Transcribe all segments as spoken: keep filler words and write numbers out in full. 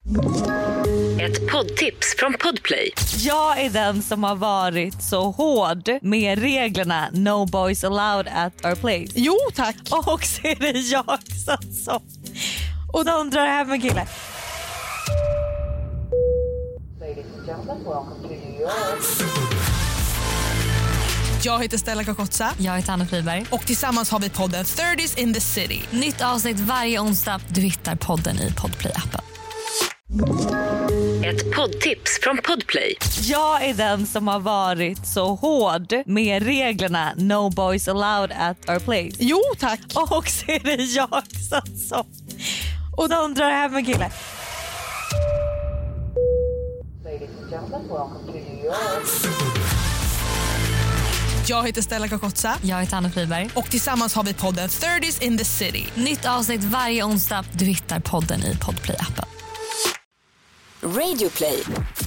Ett poddtips från Podplay. Jag är den som har varit så hård med reglerna No boys allowed at our place. Jo, tack. Och så är det jag som... Och de drar hem en kille. Jag heter Stella Kakotsa. Jag heter Anna Friberg. Och tillsammans har vi podden thirties in the city. Nytt avsnitt varje onsdag. Du hittar podden i Podplay-appen. Ett poddtips från Podplay. Jag är den som har varit så hård med reglerna No boys allowed at our place. Jo, tack. Och så är det jag som... Och de drar hem en kille. Jag heter Stella Kakotsa. Jag heter Anna Friberg. Och tillsammans har vi podden thirties in the city. Nytt avsnitt varje onsdag. Du hittar podden i Podplay-appen. Radioplay.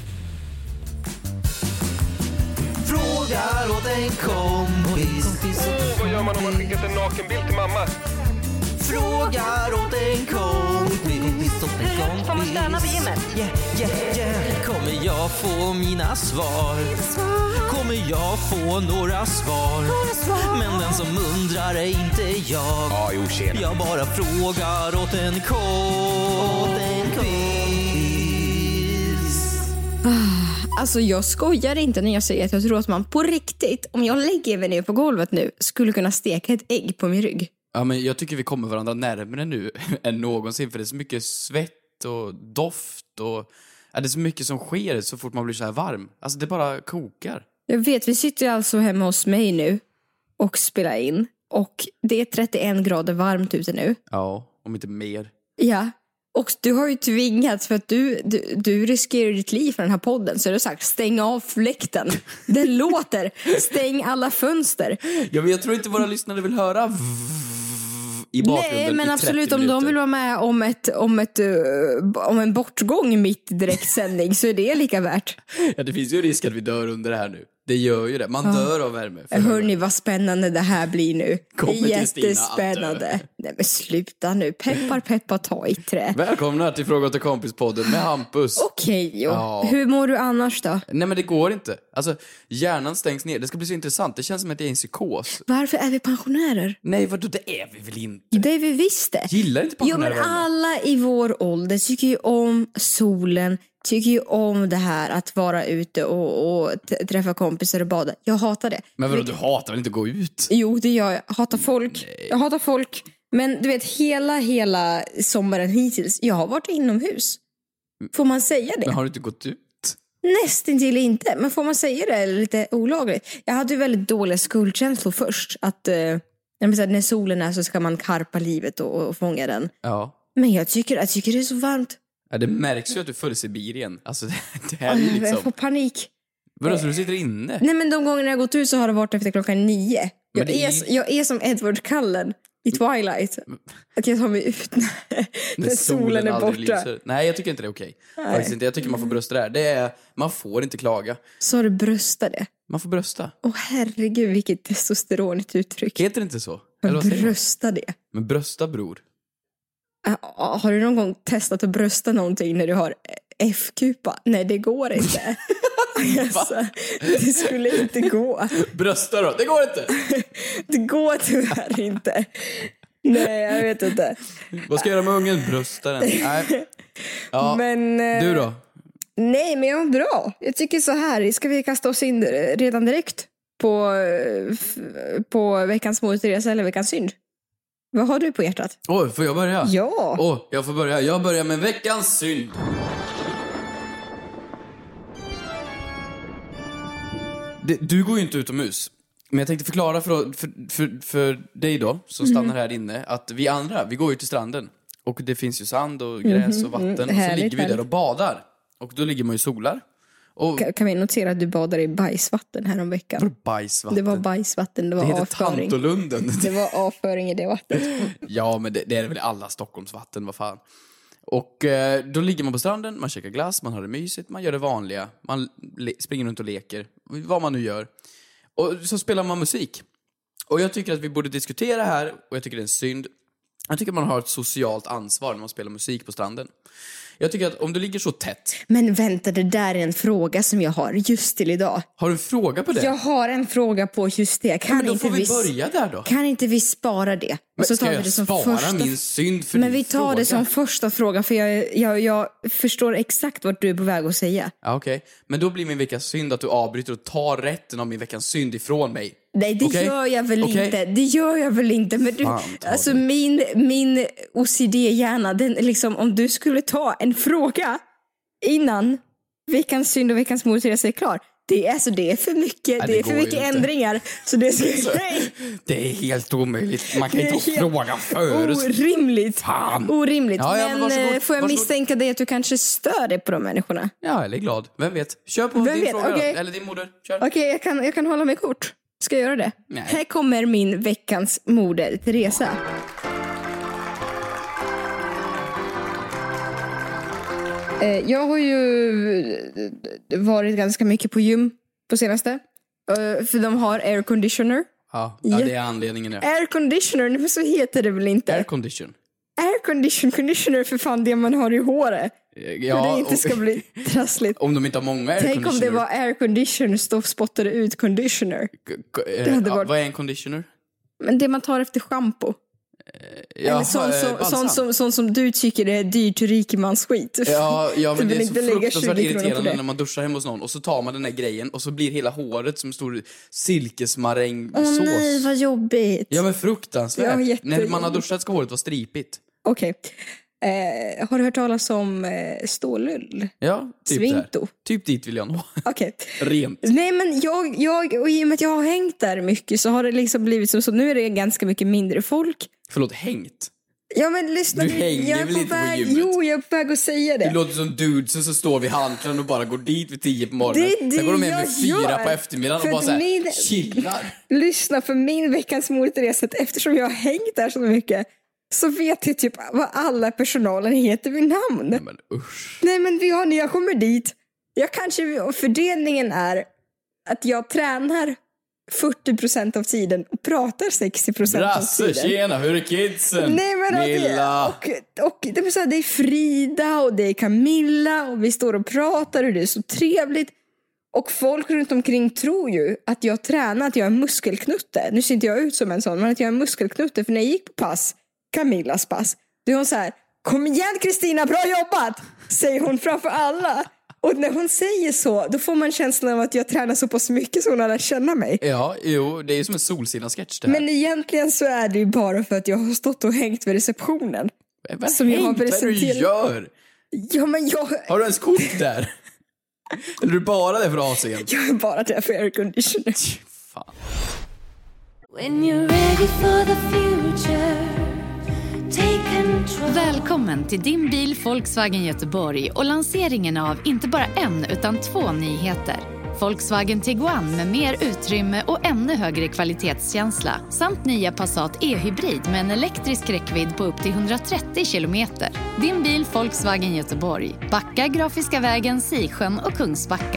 Frågar åt en kompis. Oh, vad gör man om man skickat en nakenbild till mamma? Frågar åt en kompis. Hur får man stöna på gymmet? Yeah, yeah, yeah. Kommer jag få mina svar? Kommer jag få några svar? Men den som undrar är inte jag. Ja, jo, tjena. Jag bara frågar åt en kompis. Alltså jag skojar inte när jag säger att jag tror att man på riktigt, om jag lägger mig ner på golvet nu, skulle kunna steka ett ägg på min rygg. Ja, men jag tycker vi kommer varandra närmare nu än någonsin. För det är så mycket svett och doft och... Ja, det är så mycket som sker så fort man blir så här varm. Alltså det bara kokar. Jag vet, vi sitter alltså hemma hos mig nu och spelar in. Och det är trettioen grader varmt ute nu. Ja, om inte mer. Ja, och du har ju tvingats för att du, du, du riskerar ditt liv för den här podden. Så du har sagt, stäng av fläkten. Den låter, stäng alla fönster. Ja, men jag tror inte våra lyssnare vill höra v- i bakgrunden. Nej, men i absolut, om minuter. de vill vara med om, ett, om, ett, uh, om en bortgång mitt i direktsändning så är det lika värt. Ja, det finns ju risk att vi dör under det här nu. Det gör ju det. Man Ja. dör av värme. Hörrni, vad spännande det här blir nu. Kommer Kristina att Jättespännande. Nej, men sluta nu. Peppar, peppar, ta i trä. Välkomna till Fråga till kompis-podden med Hampus. Okej, okay, Ja. Hur mår du annars då? Nej, men det går inte. Alltså, hjärnan stängs ner. Det ska bli så intressant. Det känns som att jag är en psykos. Varför är vi pensionärer? Nej, vadå? Det är vi väl inte? Det är vi visst det. Gillar inte Jo, pensionärer men värme? alla i vår ålder tycker ju om solen. Tycker ju om det här att vara ute och, och t- träffa kompisar och bada. Jag hatar det. Men vadå, du hatar väl inte att gå ut? Jo, det gör jag. Jag hatar folk. Nej. Jag hatar folk. Men du vet, hela, hela sommaren hittills, jag har varit inomhus. Får man säga det? Men har du inte gått ut? Nästintill inte. Men får man säga det? Eller lite olagligt. Jag hade ju väldigt dåliga skuldkänslor först. Att eh, när solen är så ska man karpa livet och, och fånga den. Ja. Men jag tycker, jag tycker det är så varmt. Ja, det märks ju att du följer Sibirien. Alltså, det, det här är Oh, ju jag får liksom... panik. Vadå, så du sitter inne? Nej, men de gångerna jag gått ut så har det varit efter klockan nio. Men Jag, det är, är- jag är som Edward Cullen i Twilight. Att jag tar mig ut när, när solen är aldrig borta. lyser. Nej, jag tycker inte det är okej. Faktiskt inte. Jag tycker man får brösta det här. Det är, man får inte klaga. Så har du bröstat det. Man får brösta. Åh herregud, vilket testosteronigt uttryck. Heter det inte så? Eller vad säger man? Brösta det. Men brösta, bror. Ah, har du någon gång testat att brösta någonting när du har F-kupa? Nej, det går inte. Alltså, det skulle inte gå. Brösta då? Det går inte! Det går tyvärr inte. Nej, jag vet inte. Vad ska jag göra med ungen? Brösta den. Nej. Ja. Men, eh, Du då? Nej, men jag mår bra. Jag tycker så här, ska vi kasta oss in redan direkt på, f- på veckans motresa eller veckans synd? Vad har du på hjärtat? Oj, får jag börja? Ja. Åh, jag får börja. Jag börjar med veckans synd. Det, du går ju inte utomhus. Men jag tänkte förklara för, för, för, för dig då, som stannar Mm. här inne, att vi andra, vi går ju till stranden. Och det finns ju sand och gräs och vatten. Mm, Och så härligt, ligger vi där härligt. och badar. Och då ligger man ju solar. Och Kan, kan vi notera att du badade i bajsvatten här om veckan? vadå bajsvatten? Det var bajsvatten, det Det var heter avföring. Tantolunden. Det var avföring i det vattnet. Ja, men det, det är väl alla Stockholmsvatten, vad fan. Och eh, då ligger man på stranden, man käkar glass, man har det mysigt, man gör det vanliga. Man le- springer runt och leker, vad man nu gör. Och så spelar man musik. Och jag tycker att vi borde diskutera här, och jag tycker det är en synd, Jag tycker man har ett socialt ansvar när man spelar musik på stranden. Jag tycker att om du ligger så tätt... Men vänta, det där är en fråga som jag har just till idag. Har du en fråga på det? Jag har en fråga på just det. Kan ja, men då inte får vi vi börja där då. Kan inte vi spara det? Men så ska tar jag vi det som spara första... min synd för Men din vi tar fråga? det som första fråga, för jag, jag, jag förstår exakt vad du är på väg att säga. Ja, okej. Okay. Men då blir min veckans synd att du avbryter och tar rätten av min veckans synd ifrån mig. Nej, det okay? gör jag väl okay? inte. Det gör jag väl inte. Men du, Fan, alltså min, min O C D-hjärna, den liksom, om du skulle ta en fråga innan veckans synd och veckans mod är klar. Det är, alltså, det är för mycket, Nej, det, det är för mycket ändringar. Så det är, så, det är helt omöjligt. Man kan inte helt fråga förut. Orimligt. Fan. Orimligt. Ja, ja, men men varsågod, får jag varsågod. misstänka dig att du kanske stör dig på de människorna? Ja, eller glad. Vem vet? Kör på Vem din vet? fråga Okay. då. Eller din moder. Kör. Okej, okay, jag, kan, jag kan hålla mig kort. Ska jag göra det? Nej. Här kommer min veckans moder, Teresa. Jag har ju varit ganska mycket på gym på senaste. För de har air conditioner. Ja, ja det är anledningen. Ja. Air conditioner, men så heter det väl inte? Air condition. Air condition, conditioner för fan det man har i håret. Ja, för det inte ska och, bli trassligt. Om de inte har många air Tänk conditioner. om det var air conditioner och spottade ut conditioner. K- k- det hade ja, varit... Vad är en conditioner? Men det man tar efter shampoo. Ja, Eller sånt som, sån som, sån som du tycker är dyrt rikemans skit. Ja, ja men du det är så fruktansvärt irriterande det. när man duschar hemma hos någon och så tar man den här grejen och så blir hela håret som en stor silkesmarängsås. Åh oh, nej, vad jobbigt. Ja, men fruktansvärt. Ja, när man har duschat ska håret vara stripigt. Okej. Okay. Eh, har du hört talas om eh, stålull? Ja, typ Svinto. där. Typ dit vill jag nå. Okej. Okay. Rent. Nej, men jag, jag, och i och med att jag har hängt där mycket så har det liksom blivit så, så nu är det ganska mycket mindre folk. Förlåt, hängt? Ja, men lyssna. Du hänger jag är väl på inte väg, på gymmet? Jo, jag är på väg att säga det. Det låter som dudes som står vid handklan och bara går dit vid tio på morgonen. Det är det Sen går de hem jag med fyra gör. på eftermiddagen För och bara att såhär, min- chillar. Lyssna, för min veckans mor Teresa, eftersom jag har hängt där så mycket så vet jag typ vad alla personalen heter vid namn. Nej, men usch. Nej, men vi har, när jag kommer dit, jag kanske, och fördelningen är att jag tränar fyrtio procent av tiden och pratar sextio procent av Brasse, tiden. tjena, hur är kidsen? Nej, men att Milla. det, och, och det, är så här, det är Frida och det är Camilla och vi står och pratar och det är så trevligt. Och folk runt omkring tror ju att jag tränar, att jag är muskelknutte. Nu ser inte jag ut som en sån, men att jag är muskelknutte. För när jag gick på pass, Camillas pass, då är hon så här: kom igen Kristina, bra jobbat! Säger hon framför alla. Och när hon säger så, då får man känslan av att jag tränar så pass mycket så hon lär känna mig. Ja, jo, det är ju som en Solsidan-sketch det här. Men egentligen så är det ju bara för att jag har stått och hängt vid receptionen. Vad som jag har hängt? Vad är det du presenterat. gör? Ja, men jag, Har du ens kort där? Eller är du bara där för A C? jag är bara där för air conditioner. Fan. When you're ready for the future, take control. Välkommen till din bil Volkswagen Göteborg och lanseringen av inte bara en utan två nyheter. Volkswagen Tiguan med mer utrymme och ännu högre kvalitetskänsla samt nya Passat e-hybrid med en elektrisk räckvidd på upp till hundratrettio kilometer. Din bil Volkswagen Göteborg. Backa, Grafiska vägen, Sisjön och Kungsbacka.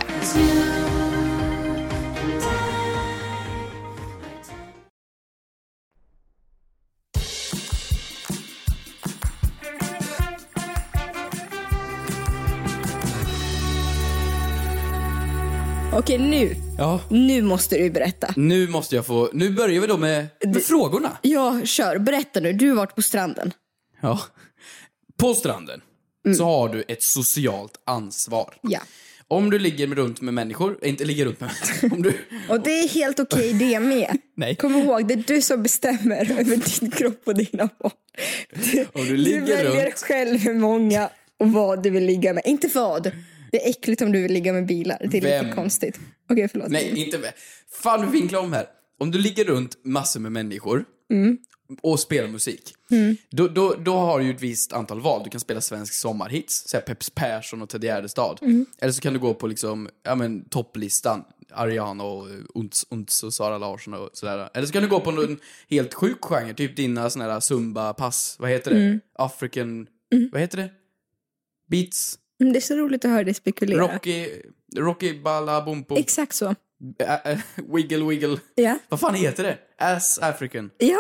Okej, nu. Ja. Nu måste du berätta. Nu måste jag få... Nu börjar vi då med, med frågorna. Ja, kör. Berätta nu. Du har varit på stranden. Ja. På stranden mm. så har du ett socialt ansvar. Ja. Om du ligger runt med människor, inte ligger runt med om du... Och det är helt okej det med. Nej. Kom ihåg, det är du som bestämmer över din kropp och dina barn. Du, Om du ligger du väljer runt... själv hur många och vad du vill ligga med. Inte vad. Det är äckligt om du vill ligga med bilar. Det är Vem? lite konstigt. Okej, okay, förlåt. Nej, inte med. Fan, du vinklar om här. Om du ligger runt massor med människor mm. och spelar musik, mm. då, då, då har du ju ett visst antal val. Du kan spela svensk sommarhits, så här Peps Persson och Ted Gärdestad. Mm. Eller så kan du gå på liksom, ja men, topplistan. Ariana och Unts, Unts och Sara Larsson och sådär. Eller så kan du gå på en helt sjuk genre, typ dina såna här Zumba-pass. Vad heter det? Mm. African, mm. vad heter det? Beats? Mm, det är så roligt att höra dig spekulera. Rocky, Rocky Balla Bumpo. Exakt så. Ä- ä- wiggle wiggle. Ja. Vad fan heter det? Ass African. Ja,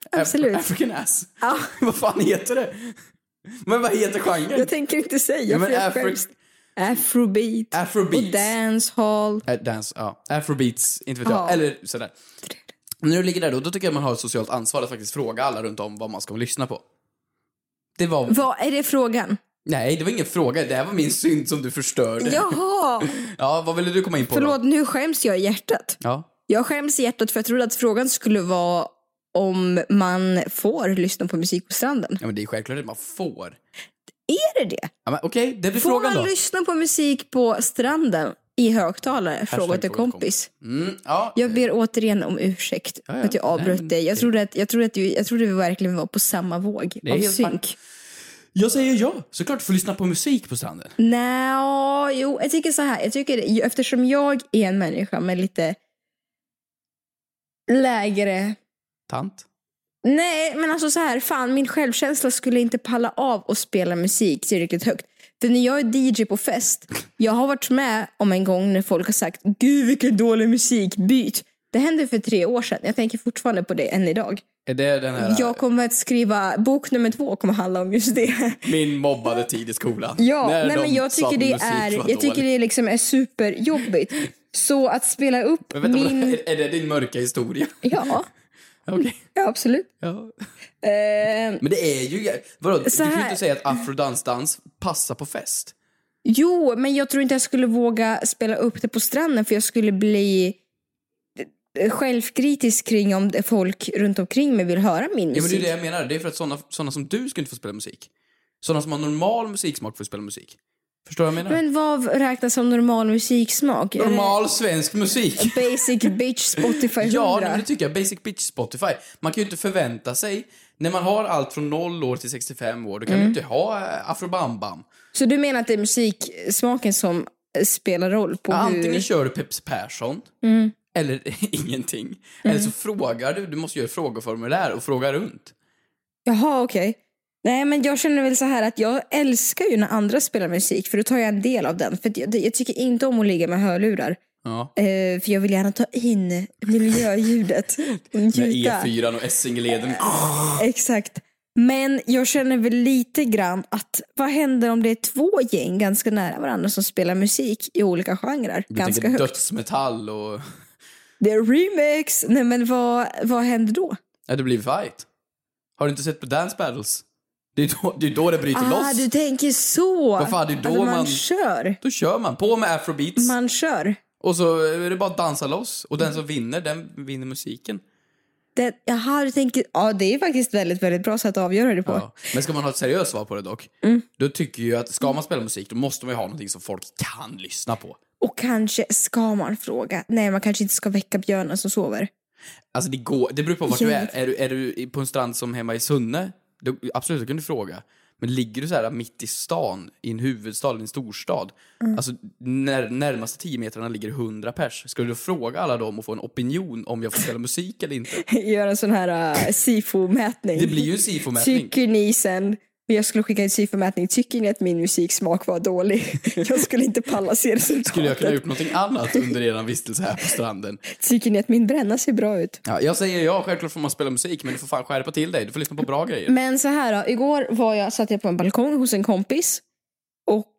Absolut. Af- African ass. Ja. Vad fan heter det? Men vad heter genren? Jag tänker inte säga Ja, men för jag Afri- skäms. Afrobeat. Afrobeats. Och dancehall. Äh, dance, ja. Afrobeats, inte vet Ja. jag. Eller sådär. När du ligger där då, då tycker jag man har ett socialt ansvar att faktiskt fråga alla runt om vad man ska lyssna på. Det var... Vad är det frågan? Nej, det var ingen fråga. Det här var min synd som du förstörde. Jaha. Ja, vad ville du komma in på Förlåt, då? nu skäms jag i hjärtat. Ja. Jag skäms i hjärtat för jag trodde att frågan skulle vara om man får lyssna på musik på stranden. Ja, men det är självklart att man får. Är det det? Ja, men okej, det blir Får frågan man då. lyssna på musik på stranden i högtalare? Fråga till fråga till kompis. Mm, ja. Jag ber återigen om ursäkt Ja, ja. för att jag avbröt Nej, dig. Jag trodde att, jag trodde att, du, jag trodde vi verkligen var på samma våg Det är av helt synk. Jag säger ja. Såklart du får lyssna på musik på stranden. Nej, jo, jag tycker så här. Jag tycker, eftersom jag är en människa med lite lägre... Tant. Nej, men alltså så här, fan, min självkänsla skulle inte palla av att spela musik tillräckligt högt. För när jag är D J på fest, jag har varit med om en gång när folk har sagt, gud vilken dålig musik, byt. Det hände för tre år sedan, jag tänker fortfarande på det än idag. Är det den här... Jag kommer att skriva, bok nummer två kommer handla om just det. Min mobbade tid i skolan. Ja, När nej, de men jag sa tycker det musik är, var jag tycker dålig. det liksom är superjobbigt. Så att spela upp Men vänta, min... min... är det din mörka historia? Ja, Okej. ja absolut. Ja. Eh, Men det är ju... Vadå, du Så kan ju här- inte säga att afrodansdans passar på fest. Jo, men jag tror inte jag skulle våga spela upp det på stranden för jag skulle bli självkritisk kring om det folk runt omkring mig vill höra min Ja, men det är musik. det jag menar. Det är för att såna, såna som du ska inte få spela musik. Såna som har normal musiksmak får spela musik. Förstår du vad jag menar? Men vad räknas som normal musiksmak? Är det Normal svensk musik. Basic bitch Spotify hundra? Ja, nej, men det tycker jag. Basic bitch Spotify. Man kan ju inte förvänta sig... När man har allt från noll år till sextiofem år, då kan Mm. man inte ha eh, afrobam-bam. Så du menar att det är musiksmaken som spelar roll på Ja, hur... antingen kör du Peps Persson, Mm. eller ingenting. Eller så frågar du, du måste göra ett frågeformulär och fråga runt. Jaha, okej. Nej, men jag känner väl så här att jag älskar ju när andra spelar musik, för då tar jag en del av den. För att jag, jag tycker inte om att ligga med hörlurar. Ja. Eh, för jag vill gärna ta in miljöljudet och Med E njuta. fyra och Essingeleden. Exakt. Men jag känner väl lite grann att vad händer om det är två gäng ganska nära varandra som spelar musik i olika genrer? Du Ganska tänker högt. dödsmetall och... Det är remix! Nej, men vad, vad händer då? Ja, det blir fight. Har du inte sett på Dance Battles? Det är då det, är då det bryter Ah, loss. du tänker så! Vad fan, det är då alltså, man, man- kör. Då kör man på med afrobeats. Man kör. Och så är det bara att dansa loss. Och den som vinner, den vinner musiken. Det, jaha, du tänker... Ja, det är faktiskt väldigt, väldigt bra sätt att avgöra det på. Ja. Men ska man ha ett seriöst svar på det dock, Mm. då tycker jag att ska man spela musik, då måste man ju ha någonting som folk kan lyssna på. Och kanske ska man fråga. Nej, man kanske inte ska väcka björnen som sover. Alltså det går, det beror på vart Ja. du är. Är du, är du på en strand som hemma i Sunne, då, absolut, då kan du fråga. Men ligger du så här mitt i stan, i en huvudstad, i en storstad, Mm. alltså när, närmaste tio metrarna ligger hundra pers. Ska du då fråga alla dem och få en opinion om jag får spela musik eller inte? Göra en sån här uh, SIFO-mätning. Det blir ju en SIFO-mätning. Tycker ni sen... Jag skulle skicka en SIFO-mätning. Tycker ni att min musiksmak var dålig? Jag skulle inte palla se resultatet. Skulle jag kunna ha gjort någonting annat under eran vistelse här på stranden? Tycker ni att min bränna ser bra ut? Ja, jag säger ja, självklart får man spela musik, men du får fan skärpa till dig. Du får lyssna på bra grejer. Men så här då, igår var jag, satt jag på en balkong hos en kompis och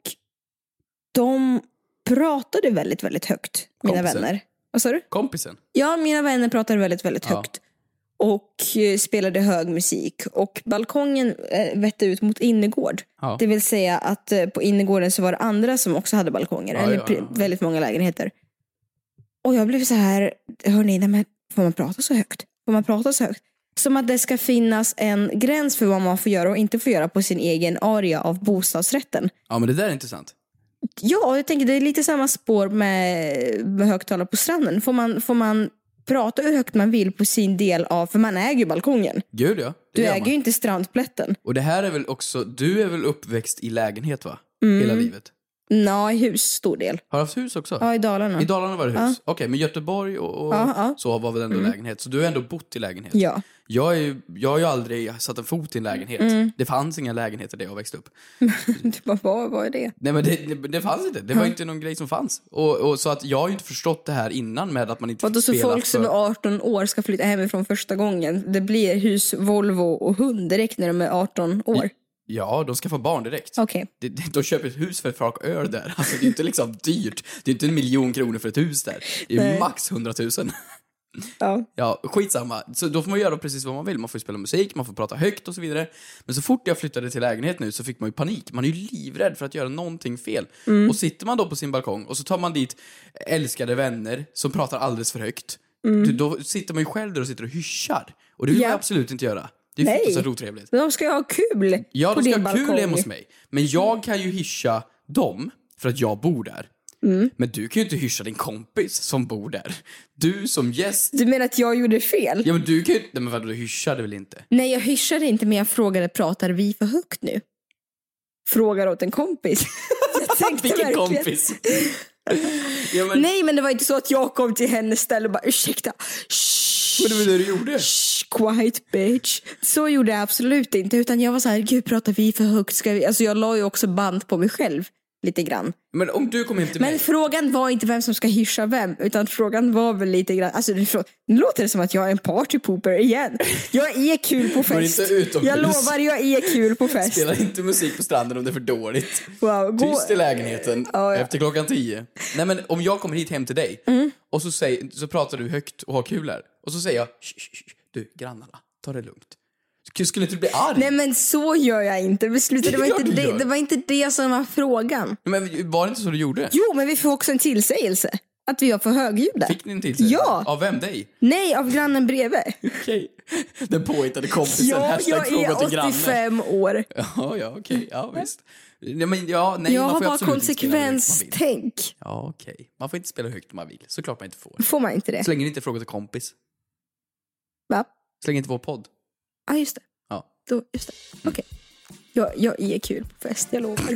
de pratade väldigt, väldigt högt, mina Kompisen? vänner. Vad sa du? Kompisen? Ja, mina vänner pratade väldigt, väldigt Ja. högt och eh, spelade hög musik. Och balkongen eh, vette ut mot innergård. Ja. Det vill säga att eh, på innergården så var det andra som också hade balkonger, Ja, eller ja, ja. pri- väldigt många lägenheter. Och jag blev så här, hörni, nej, men får man prata så högt? Får man prata så högt? Som att det ska finnas en gräns för vad man får göra och inte får göra på sin egen area av bostadsrätten. Ja, men det där är intressant. Ja, jag tänker det är lite samma spår med, med högtalare på stranden. Får man, får man prata hur högt man vill på sin del av, för man äger ju balkongen. Gud ja, det Du gör äger man. ju inte strandplätten. Och det här är väl också, du är väl uppväxt i lägenhet va? Mm. Hela livet. Nej, hus stor del. Har du haft hus också? Ja, i Dalarna. I Dalarna var det hus? Ja. Okej, okay, men Göteborg och, och ja, ja. så var väl ändå mm. lägenhet. Så du har ändå bott i lägenhet. Ja. Jag, är ju, jag har ju aldrig satt en fot i en lägenhet. Mm. Det fanns inga lägenheter där jag växte upp. Du bara, vad, vad är det? Nej, men det, det, det fanns inte. Det var mm. inte någon grej som fanns. Och, och så att jag har ju inte förstått det här innan med att man inte fick spela. Så folk för... som är arton år ska flytta hemifrån första gången. Det blir hus, Volvo och hund direkt när de är arton år. Ja, de ska få barn direkt. Okay. De, de, de köper ett hus för ett frak öl där. Alltså det är inte liksom dyrt. Det är inte en miljon kronor för ett hus där. Det är Nej. max hundratusen. Ja. Ja, skitsamma. Så då får man göra precis vad man vill. Man får spela musik, man får prata högt och så vidare. Men så fort jag flyttade till lägenhet nu så fick man ju panik. Man är ju livrädd för att göra någonting fel. Mm. Och sitter man då på sin balkong och så tar man dit älskade vänner som pratar alldeles för högt. Mm. Då sitter man ju själv där och sitter och hyschar. Och det vill yeah. man absolut inte göra. Det är Nej, så otrevligt. De ska ju ha kul. Ja, på de ska din ha balkong. kul hemma hos mig. Men jag kan ju hyscha dem för att jag bor där. Mm. Men du kan ju inte hyscha din kompis som bor där. Du som gäst. Du menar att jag gjorde fel? Ja, men du kan ju... Nej, men vad, du hyschade väl inte? Nej, jag hyschade inte, men jag frågade, pratar vi för högt nu? Frågar åt en kompis. Jag tänkte Vilken verkligen. kompis? Ja, men... Nej, men det var inte så att jag kom till hennes ställe och bara, ursäkta. Shh, men det var det du gjorde. Shh, quiet bitch. Så gjorde jag absolut inte, utan jag var så här, gud, pratar vi för högt? Ska vi? Alltså jag la ju också band på mig själv. Lite grann. Men om du kom hem till Men mig. frågan var inte vem som ska hyscha vem, utan frågan var väl lite grann. Alltså det låter det som att jag är en partypooper igen. Jag är kul på fest. Jag lovar, jag är kul på fest. Spelar inte musik på stranden om det är för dåligt. Wow, gå... Tyst i lägenheten ja, ja. efter klockan tio. Nej, men om jag kommer hit hem till dig mm. och så, säger, så pratar du högt och har kul här. Och så säger jag, shh, shh, shh, du, grannarna, ta det lugnt. Skulle inte bli arg? Nej, men så gör jag inte. Beslutet, det, var inte det, det var inte det som var frågan. Men var det inte så du gjorde? Jo, men vi får också en tillsägelse. Att vi har för högljudda. Fick ni en tillsägelse? Ja. Av vem, dig? Nej, av grannen bredvid. Okej. Okay. Den påhittade kompisen. Ja, jag är åttiofem år. Ja, ja, okej. Okay. Ja, visst. Ja, men, ja, nej, jag man har får bara konsekvenstänk. Ja, okej. Okay. Man får inte spela högt om man vill. Såklart man inte får. Får man inte det? Så länge ni inte frågar till kompis. Va? Så länge inte vår podd. Ja, ah, just det. Ja. Då, just det. Okej. Okay. Jag, jag är kul på fest, jag lovar.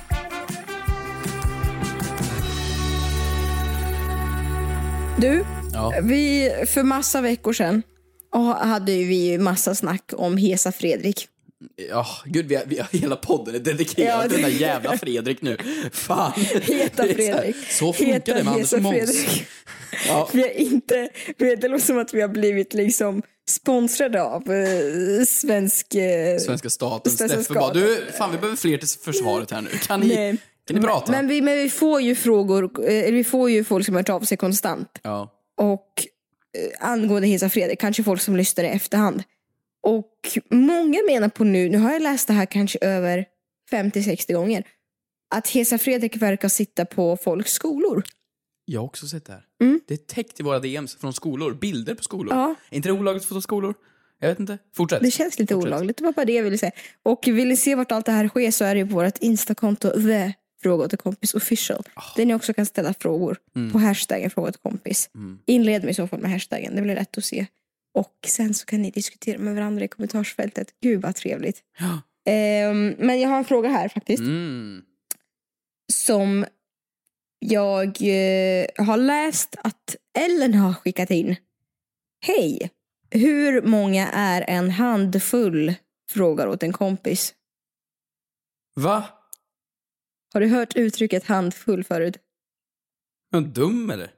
Du, ja. vi för massa veckor sedan hade vi massa snack om Hesa Fredrik. Ja, gud, vi har, vi har hela podden är dedikerad till den där jävla Fredrik nu. Fan. Heta Fredrik. Så funkar det med Anders Måns. Ja. Vi är inte, det låter som att vi har blivit liksom sponsrade av eh, svensk, eh, svenska staten. Steffe bara, du, fan vi behöver fler till försvaret här nu. Kan ni, kan ni prata? Men vi, men vi får ju frågor, eh, vi får ju folk som har hört av sig konstant. Ja. Och eh, angående Hesa Fredrik, kanske folk som lyssnar i efterhand. Och många menar på nu, nu har jag läst det här kanske över femtio sextio gånger, att Hesa Fredrik verkar sitta på folks skolor. Jag har också sett det här. Mm. Det är täckt i våra D Ms från skolor, bilder på skolor. Ja. Är inte det olagligt att få skolor? Jag vet inte. Fortsätt. Det känns lite Fortsätt. olagligt, det var bara det jag ville säga. Och vill ni se vart allt det här sker så är det på vårt Instakonto the fråga till kompis official. Oh. Där ni också kan ställa frågor mm. på hashtaggen fråga till kompis. Mm. Inled med i så fall med hashtaggen, det blir lätt att se. Och sen så kan ni diskutera med varandra i kommentarsfältet. Gud vad trevligt. Ja. Um, men jag har en fråga här faktiskt. Mm. Som jag uh, har läst att Ellen har skickat in. Hej, hur många är en handfull? Frågar åt en kompis. Va? Har du hört uttrycket handfull förut? Är du dum eller?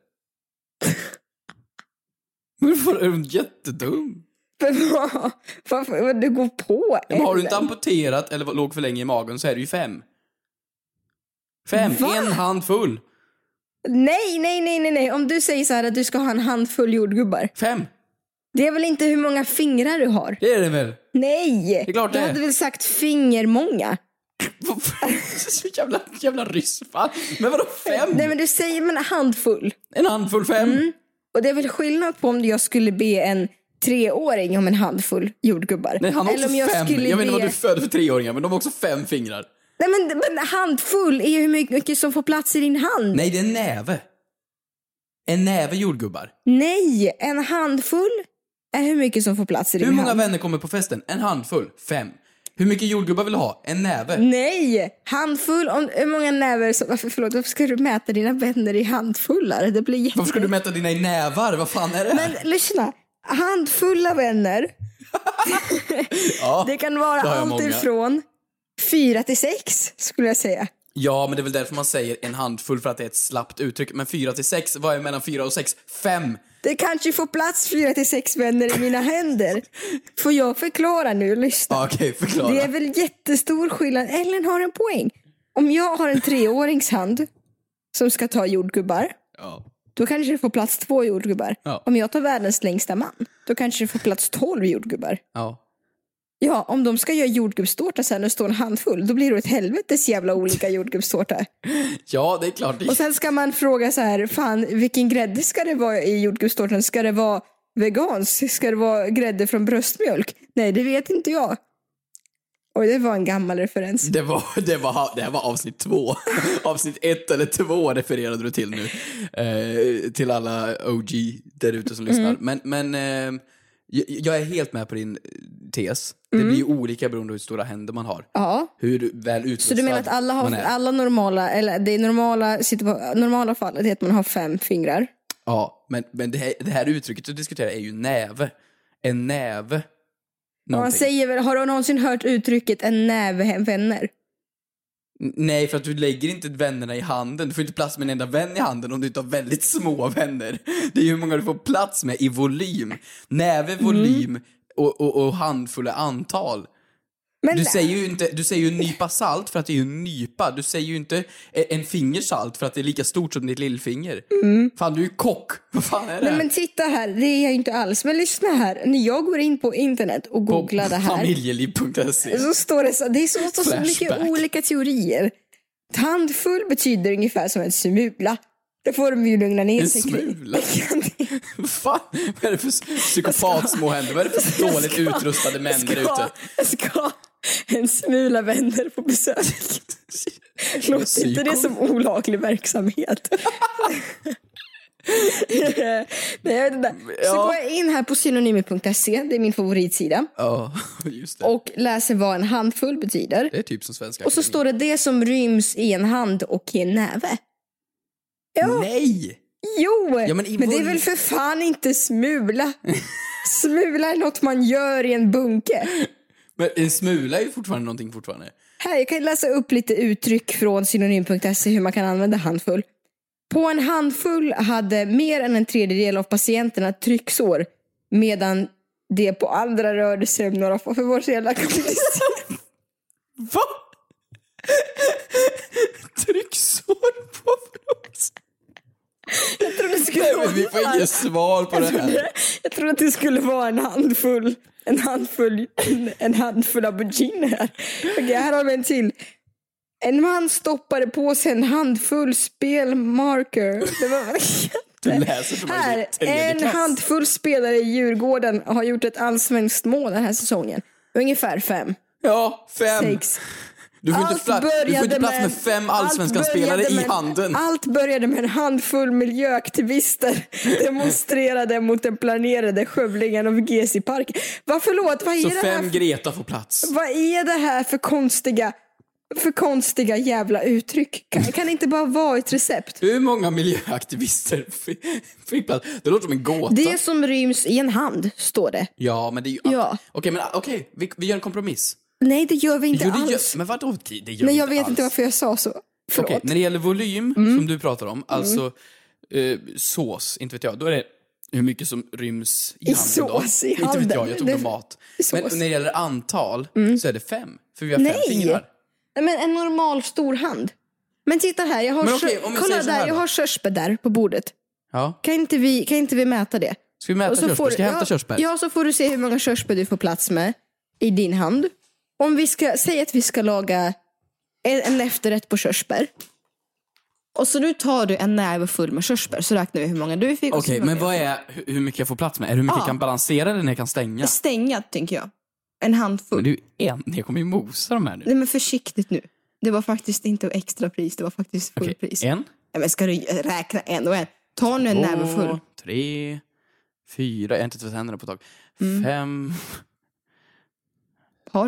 Varför är du jättedum? Varför du går på Ellen? Har du inte amputerat eller låg för länge i magen så är det ju fem. Fem, Va? En handfull. Nej, nej, nej, nej, nej. Om du säger så här att du ska ha en handfull jordgubbar. Fem. Det är väl inte hur många fingrar du har? Det är det väl? Nej. Det är klart det. Du hade väl sagt fingermånga. Så jävla, jävla ryssfall. Men vadå fem? Nej, men du säger men en handfull. En handfull fem. Mm. Och det är väl skillnad på om jag skulle be en treåring om en handfull jordgubbar. Nej, han har också Eller om jag fem. Skulle jag vet inte be... vad du födde för treåringar, men de har också fem fingrar. Nej, men, men handfull är ju hur mycket som får plats i din hand. Nej, det är en näve. En näve jordgubbar. Nej, en handfull är hur mycket som får plats i din hand. Hur många hand. vänner kommer på festen? En handfull. Fem. Hur mycket jordgubbar vill du ha? En näve? Nej! Handfull om hur många näver som... Varför, förlåt, varför ska du mäta dina vänner i handfullar? Det blir jätte... Varför ska du mäta dina i nävar? Vad fan är det? Men lyssna, handfulla vänner. Ja, det kan vara det har jag allt många. ifrån fyra till sex skulle jag säga. Ja, men det är väl därför man säger en handfull, för att det är ett slappt uttryck. Men fyra till sex, vad är mellan fyra och sex? Fem! Det kanske får plats fyra till sex vänner i mina händer. Får jag förklara nu? Lyssna. Ja, okej, förklara. Det är väl jättestor skillnad. Ellen har en poäng. Om jag har en treårings hand som ska ta jordgubbar, Ja. då kanske det får plats två jordgubbar. Ja. Om jag tar världens längsta man, då kanske det får plats tolv jordgubbar. Ja. Ja, om de ska göra jordgubbstårta sen och stå en handfull, då blir det ett helvetes jävla olika jordgubbstårta. Ja, det är klart. Och sen ska man fråga så här, fan, vilken grädde ska det vara i jordgubbstårtan? Ska det vara vegansk? Ska det vara grädde från bröstmjölk? Nej, det vet inte jag. Och det var en gammal referens. Det var, det var, det här var avsnitt två. Avsnitt ett eller två refererade du till nu. Eh, till alla O G där ute som lyssnar. Mm. Men, men eh, jag, jag är helt med på din tes. Det Mm. blir ju olika beroende på hur stora händer man har. Ja. Hur väl utrustad Så du menar att alla man har är. alla normala, eller det normala, normala fallet är att man har fem fingrar? Ja, men, men det, här, det här uttrycket du diskuterar är ju näve. En näve. Man Någonting. säger väl, har du någonsin hört uttrycket en näve vänner? N- Nej, för att du lägger inte vännerna i handen. Du får inte plats med en enda vän i handen om du inte har väldigt små vänner. Det är ju hur många du får plats med i volym. Näve, volym Mm. och, och, och handfulla antal. Men Du säger ju inte, du säger ju en nypa salt för att det är ju en nypa. Du säger ju inte en fingersalt för att det är lika stort som ditt lillfinger. Mm. Fan, du är ju kock. Vad fan är det? Nej, men titta här, det är jag inte alls. Men lyssna här, när jag går in på internet och googlar det här, Familjeliv punkt se. så står det så, det är så, så, så mycket Flashback. olika teorier. Handfull betyder ungefär som en smula. Det får de ju lugna ner En sig kring. smula? Fan, vad är det för psykopat små händer? Vad är det för dåligt ska- utrustade män där ute? Jag ska en smula vänner på besök. Låter inte det som olaglig verksamhet? Nej, jag vet inte. Så Ja. går jag in här på synonymer punkt se, det är min favoritsida, Ja, just det. och läser vad en handfull betyder. Det är typ som svenska. Och så står det det som ryms i en hand och i en näve. Ja. Nej! Jo, Ja, men men, i det är vol- väl för fan inte smula. Smula är något man gör i en bunke. Men en smula är ju fortfarande någonting fortfarande. Här, jag kan läsa upp lite uttryck från synonym punkt se hur man kan använda handfull. På en handfull hade mer än en tredjedel av patienterna trycksår, medan det på andra rörde sig om några för vår jävla komplicerat. Va? Trycksår på förlåt. Jag trodde det skulle Nej, vara men vi får inget svar på det jag här. trodde, jag trodde att det skulle vara en handfull en handfull en, en handfull auberginer. Okej, här har vi en till. En man stoppade på sig en handfull spelmarker. Det var Du läser som här, en tredje en klass. handfull spelare i Djurgården har gjort ett allsvenskt mål den här säsongen. Ungefär fem. Ja, fem. Sex. Du får, inte, pla- du får inte plats med fem allsvenska allt spelare började i med- handen. Allt började med en handfull miljöaktivister demonstrerade mot den planerade skövlingen av G C Park. Vad förlåt, vad är Så det här fem för, Greta får plats. vad är det här för konstiga för konstiga jävla uttryck? Kan, kan det inte bara vara ett recept? Hur många miljöaktivister fick- fick plats? Det låter som en gåta. Det som ryms i en hand, står det. Ja, men det är ju... Ja. Okej, men okej, vi, vi gör en kompromiss. Nej, det gör vi inte Jo, det gör, alls. men vadå? Det gör Men vi jag inte vet alls. inte varför jag sa så. Förlåt. Okej, när det gäller volym, som du pratar om, alltså eh, sås, inte vet jag, då är det hur mycket som ryms i, I handen sås då. i Inte vet handen. jag, jag tog Det- det... mat. i sås. Men när det gäller antal så är det fem, för vi har fem Nej. fingrar. Nej, men en normal stor hand. Men titta här, jag har, Men okej, kö- om vi kolla säger så här där, jag då. har körsbär där på bordet. Ja. Kan inte vi, kan inte vi mäta det? Ska vi mäta Och så körsbär? får- Ska jag hämta ja, körsbär? Ja, så får du se hur många körsbär du får plats med i din hand. Om vi ska säga att vi ska laga en, en efterrätt på körsbär. Och så nu tar du en näve full med körsbär, så räknar vi hur många du fick. och så Okej, hur men många vad jag är hur- hur mycket jag får plats med? Är det hur mycket Ja. jag kan balansera eller när jag kan stänga? fick. Stänga, tänker jag. En handfull. Men det är ju en, jag kommer ju mosa de här nu. Nej, men försiktigt nu. Det var faktiskt inte extra pris, det var faktiskt Okej, fullpris. en, Nej, men ska du räkna en och en? Ta nu en näve full. två, tre, fyra, jag har inte tvättat händerna på ett tag. Mm. Fem, Har du inte?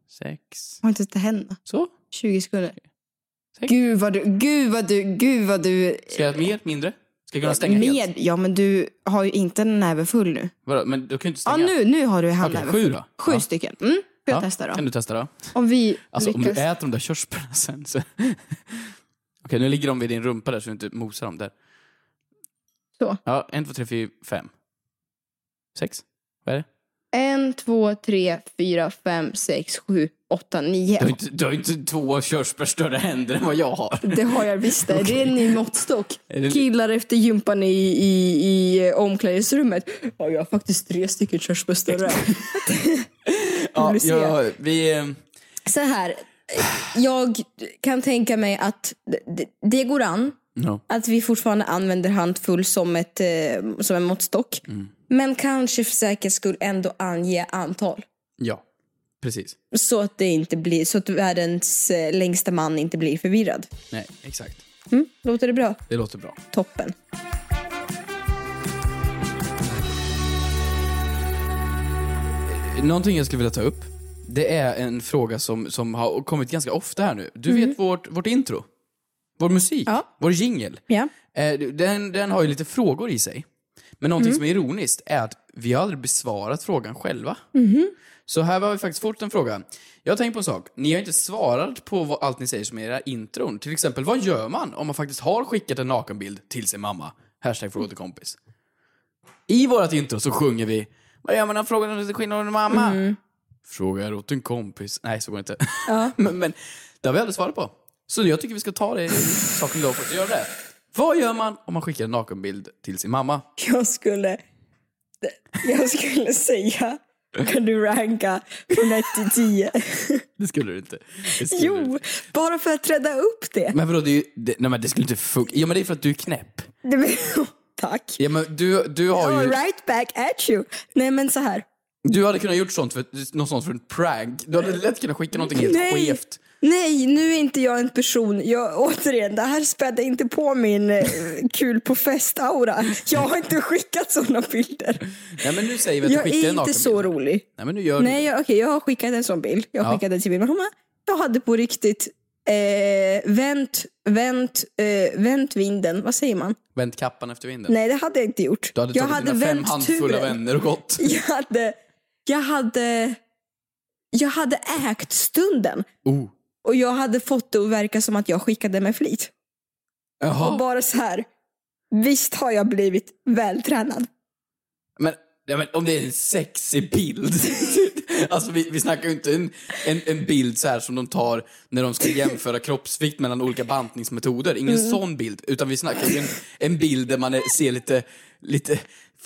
sex. Har inte det hända? Så? tjugo sekunder. Sex. Gud vad du, gud vad du, gud vad du... Ska jag mer, mindre? Ska jag kunna stänga med, helt? Ja, men du har ju inte en näve full nu. Vadå? Men du kan ju inte Ja, stänga. nu, nu har du en Okej, näve sju full. då? Sju Ja. stycken. Mm, får jag Ja, testa då? Kan du testa då? Om vi Alltså om lyckas... du äter de där körsbärna sen så... Okej, nu ligger de vid din rumpa där så du inte mosar dem där. Så. Ja, en, två, tre, fyra, fem. Sex? Vad är det? En, två, tre, fyra, fem, sex, sju, åtta, Du har nio. inte, du har inte två körsbär större händer än vad jag har. Det har jag visst. Det. Det är en ny måttstock. Är det- Killar efter gympan i, i, i omklädningsrummet. Ja, jag har faktiskt tre stycken körsbär större. Ja, Vill du se? ja, vi... eh, Så här. Jag kan tänka mig att det, det går an. No. Att vi fortfarande använder handfull som, ett, eh, som en måttstock. Mm. Men kanske för säkerhets skull ändå ange antal. Ja, precis. Så att det inte blir, så att världens eh, längsta man inte blir förvirrad. Nej, exakt. Mm, låter det bra? Det låter bra. Toppen. Någonting jag skulle vilja ta upp, det är en fråga som, som har kommit ganska ofta här nu. Du vet vårt, vårt intro? Vår musik? Ja. Vår jingle? Ja. Eh, den, den har ju lite frågor i sig. Men någonting som är ironiskt är att vi har aldrig besvarat frågan själva. Så här har vi faktiskt fått en fråga. Jag har tänkt på en sak. Ni har inte svarat på vad, allt ni säger som är era intron. Till exempel, vad gör man om man faktiskt har skickat en nakenbild till sin mamma? Hashtag fråga till kompis. I vårat intro så sjunger vi: vad gör man om frågan om skillnad om mamma? Mm. Frågar åt en kompis. Nej, så går det inte. Ja. men, men det har vi aldrig svarat på. Så jag tycker vi ska ta det i saken då för att göra det. Vad gör man om man skickar en nakenbild till sin mamma? Jag skulle... Jag skulle säga... Kan du ranka från ett till tio? Det skulle du inte. Det skulle Jo, du inte. bara för att träda upp det. Men vadå, det, är ju- det, nej men det skulle inte funka. Ja men det är för att du är knäpp. det tack. Ja men du, du har ju... Oh, right back at you. Nej men så här. Du hade kunnat gjort sånt för, något sånt för en prank. Du hade lätt kunnat skicka någonting helt Nej. skevt. Nej, nu är inte jag en person. Jag, återigen, det här spädde inte på min eh, kul på fest-aura. Jag har inte skickat såna bilder. Nej men nu säger vi att Jag du skickar är en nakenbild. inte så rolig. Nej men nu gör Nej, du jag, okej, jag har skickat en sån bild. Jag har Ja. skickat den till min mamma. Jag hade på riktigt eh, vänt, vänt, eh, vänt vinden. Vad säger man? Vänt kappan efter vinden. Nej, det hade jag inte gjort. Du hade jag tagit hade dina fem vänt handfulla turen. vänner och gått. Jag hade, jag hade, jag hade ägt stunden. Oh. Och jag hade fått det att verka som att jag skickade med flit. Och Jaha. bara så här. Visst har jag blivit vältränad. Men, ja, men om det är en sexig bild. Alltså vi, vi snackar ju inte en, en, en bild så här som de tar när de ska jämföra kroppsvikt mellan olika bantningsmetoder. Ingen Mm. sån bild. Utan vi snackar ju en, en bild där man är, ser lite, lite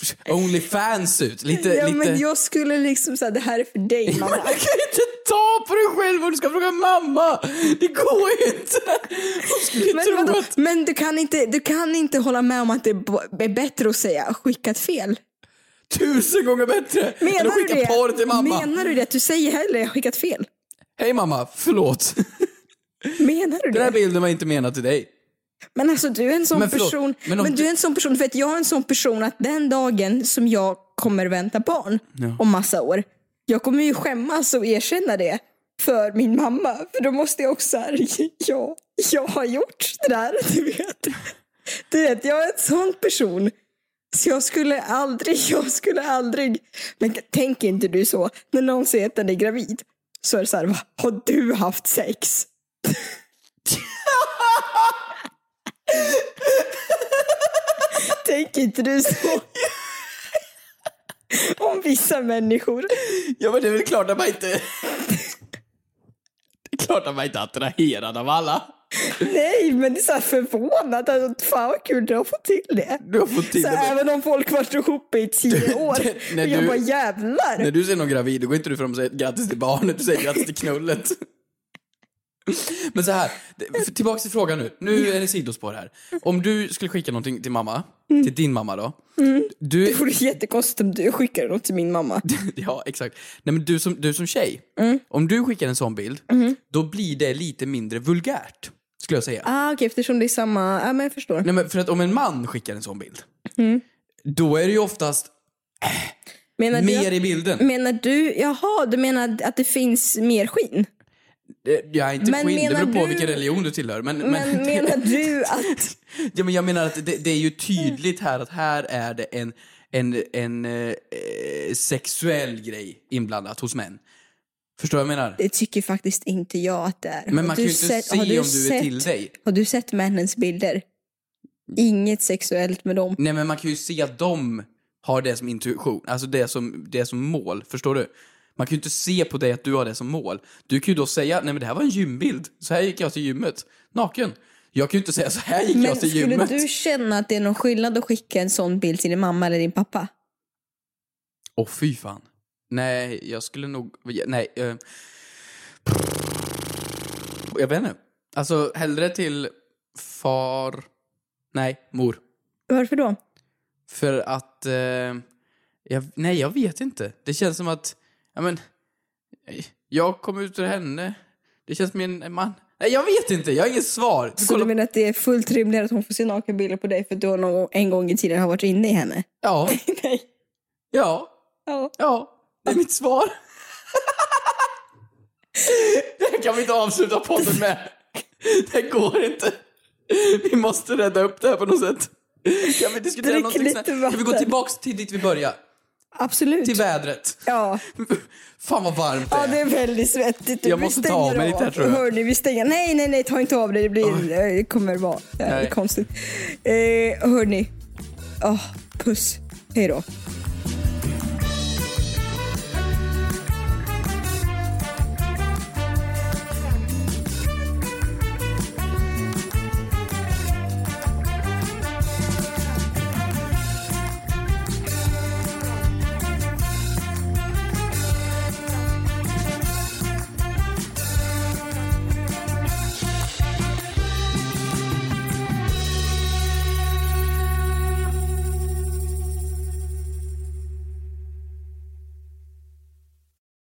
OnlyFans ut. Lite, Ja, lite... men jag skulle liksom säga det här är för dig, mamma. Men du kan ju inte ta på dig själv och du ska fråga mamma. Det går ju inte. Hon skulle ju Men, tro vadå? att... men du, kan inte, du kan inte hålla med om att det är bättre att säga skickat fel. Tusen gånger bättre än att Menar du skicka det? par till mamma. Menar du det? Att du säger hellre skickat fel? Hej mamma, förlåt. Menar du Den här det? bilden var inte menad till dig. Men alltså du är en sån Men förlåt, person. men Men, om du du- är en sån person för att jag är en sån person att den dagen som jag kommer vänta barn Ja. om massa år. Jag kommer ju skämmas och erkänna det för min mamma. För då måste jag också här, ja, jag har gjort det där, du vet. Du vet, jag är en sån person. Så jag skulle aldrig, jag skulle aldrig. Men tänk inte du så, när någon säger att den är gravid. Så är det så här, "Va, har du haft sex?" Tänk inte du så om vissa människor. Ja men det är väl klart att man inte... Det är klart att man inte är attraherad av alla. Nej, men det är så här förvånad att fan vad kul du har fått till det. Du har fått till Så det. även om folk varit ihop i tio år. det- när och jag du- bara jävlar. När du ser någon gravid, då går inte du fram och säger grattis till barnet, du säger grattis till knullet. Men så här, det- tillbaka till frågan nu. Nu är det sidospår här. Om du skulle skicka någonting till mamma, till din mamma då. Du, Det vore jättekonstigt om du skickar något till min mamma. ja, exakt. Nej men du som, du som tjej, om du skickar en sån bild, då blir det lite mindre vulgärt, skulle jag säga. Ah, okej, eftersom det är samma. Ja, men jag förstår. Nej men för att om en man skickar en sån bild, då är det ju oftast... Menar mer du, i bilden. Menar du, jaha, du menar att det finns mer skinn? Jag är inte Men skinn, det beror på du, vilken religion du tillhör. Men, men, men menar du att... ja, men jag menar att det, det är ju tydligt här att här är det en, en, en eh, sexuell grej inblandat hos män. Förstår du vad jag menar? Det tycker faktiskt inte jag att det är. Men man har kan ju du inte sett, se har du om du är sett, till dig. Har du sett männens bilder? Inget sexuellt med dem. Nej, men man kan ju se att de har det som intuition. Alltså det som, det som mål, förstår du? Man kan ju inte se på dig att du har det som mål. Du kan ju då säga, nej men det här var en gymbild. Så här gick jag till gymmet, naken. Jag kan ju inte säga, så här gick men jag till gymmet. Men skulle du känna att det är någon skillnad att skicka en sån bild till din mamma eller din pappa? Åh, oh, fy fan. Nej, jag skulle nog... Nej. Uh, jag vet inte. Alltså, hellre till far... Nej, mor. Varför då? För att... Uh, jag, nej, jag vet inte. Det känns som att... Ja, men... Jag kom ut ur henne. Det känns som en man... Nej, jag vet inte. Jag har inget svar. Du Så kollar... du menar att det är fullt rimligt att hon får se nakenbilder på dig för att du någon, en gång i tiden har varit inne i henne? Ja. Nej. Ja. Ja. Ja. Det är mitt svar. Det kan vi inte avsluta podden med. Det går inte. Vi måste rädda upp det här på något sätt. Kan vi diskutera Drick någonting snabbt? Kan vi gå tillbaks till dit vi börjar? Absolut. Till vädret. Ja. Fan vad varmt det är. Ja, det är väldigt svettigt. Jag måste ta av mig lite här, tror jag. Hörni, vi stänger. Nej, nej, nej, ta inte av det. Det blir, oh. det kommer vara det är konstigt. Eh, hörni. Oh, puss. Hej då.